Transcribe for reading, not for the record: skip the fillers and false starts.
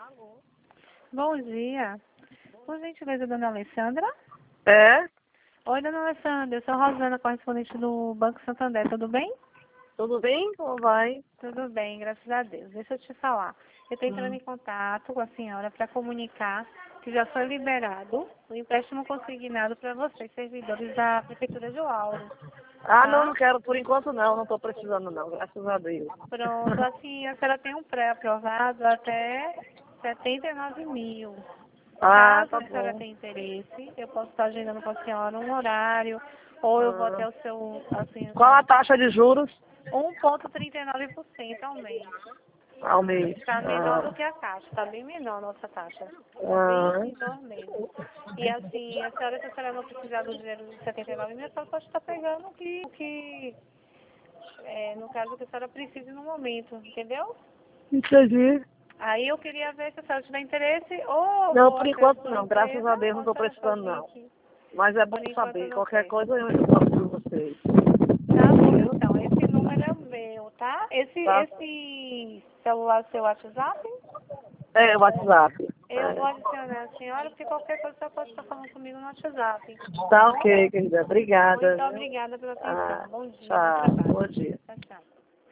Bom dia. Por gentileza, dona Alessandra? É? Oi, dona Alessandra. Eu sou a Rosana, correspondente do Banco Santander. Tudo bem? Tudo bem? Como vai? Tudo bem, graças a Deus. Deixa eu te falar. Eu estou entrando em contato com a senhora para comunicar que já foi liberado o empréstimo consignado para vocês, servidores da Prefeitura de Lauro. Ah, Tá? não quero por enquanto não estou precisando não, graças a Deus. Pronto, assim, a senhora tem um pré-aprovado até 79 mil. Ah, Caso tá a senhora bom. tenha interesse, eu posso estar agendando com a senhora um horário, ou eu vou até Ah, o seu, assim, qual a taxa de juros 1,39% ao mês. ao mês? Está menor do que a taxa, está bem menor a nossa taxa. Está bem Ah, menor mesmo. E assim, se a senhora não precisar do dinheiro de 79 mil, a senhora pode estar pegando no caso que a senhora precise no momento, entendeu? entendi. Aí eu queria ver se a senhora tiver interesse, ou eu Não, vou por até a enquanto sua não, graças empresa, a Deus ou não a estou senhora pode precisando vir não. aqui. Mas é bom Por enquanto saber, não qualquer quer. coisa eu procuro vocês. Tá bom, então. Esse número é o meu, tá? Tá? Esse celular é seu WhatsApp, É, o WhatsApp. eu vou É. adicionar a senhora, porque qualquer coisa você pode estar falando comigo no WhatsApp. Tá Tá bom? ok, querida. Obrigada. Muito Viu? obrigada pela Ah, atenção. Bom dia, bom tchau. trabalho. Bom dia. Tchau, tchau.